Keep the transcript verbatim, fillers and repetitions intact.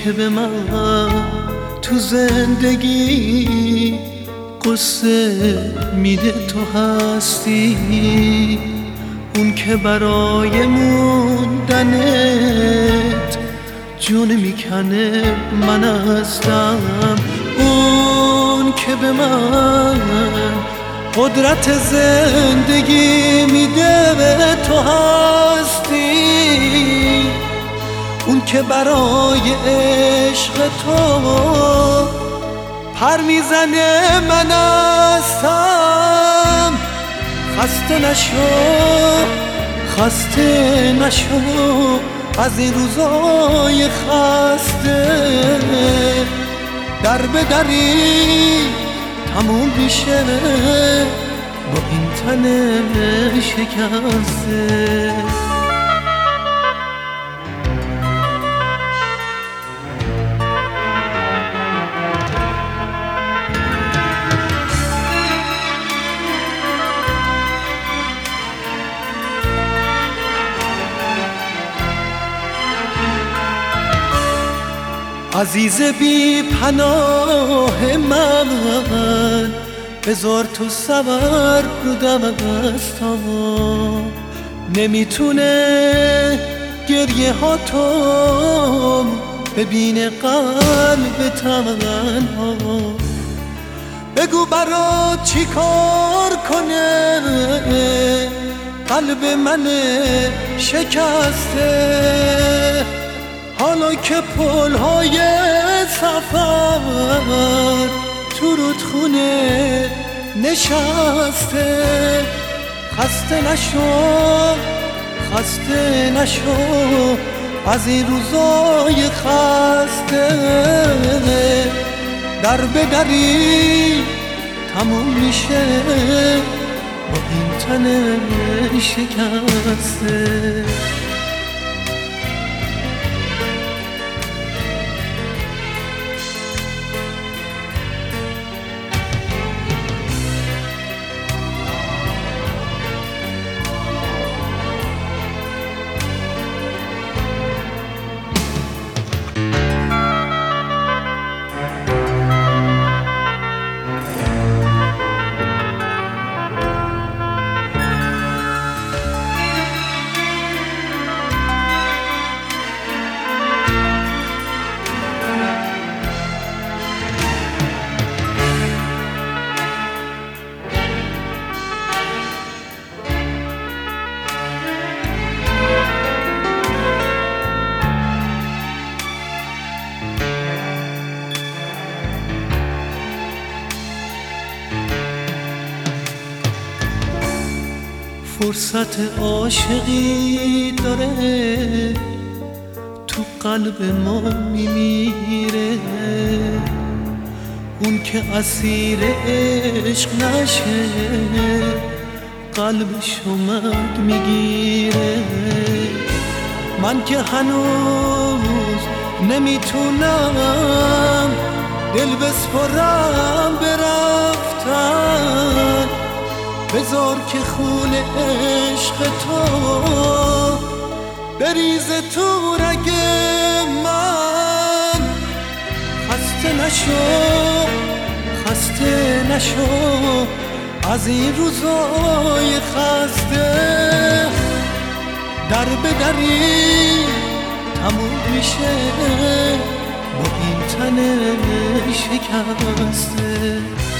که به من تو زندگی قصه میده تو هستی، اون که برای موندنت جون میکنه من هستم، اون که به من قدرت زندگی میده به تو هستی، اون که برای عشق تو پر میزنه من هستم. خسته نشو خسته نشو از این روزای خسته، در به دری تموم میشه با این تن شکسته. عزیز بی پناه من، بذار تو صبر رو دستام، نمیتونه گریه ها تو ببینه قلب تنها. بگو برات چی کار کنه قلب من شکسته، حالا که پل‌های سفر تو رودخونه نشسته. خسته نشو خسته نشو از این روزای خسته، در به دری تموم میشه با این تن شکسته. فرصت عاشقی داره تو قلب ما میمیره، اون که اسیر عشق نشه قلبش اومد میگیره. من که هنوز نمیتونم دل بسپرم برفتن، بذار که خون عشق تو بریزه تو رگ من. خسته نشو خسته نشو از این روزای خسته، در به دری تموم میشه با این تن شکسته.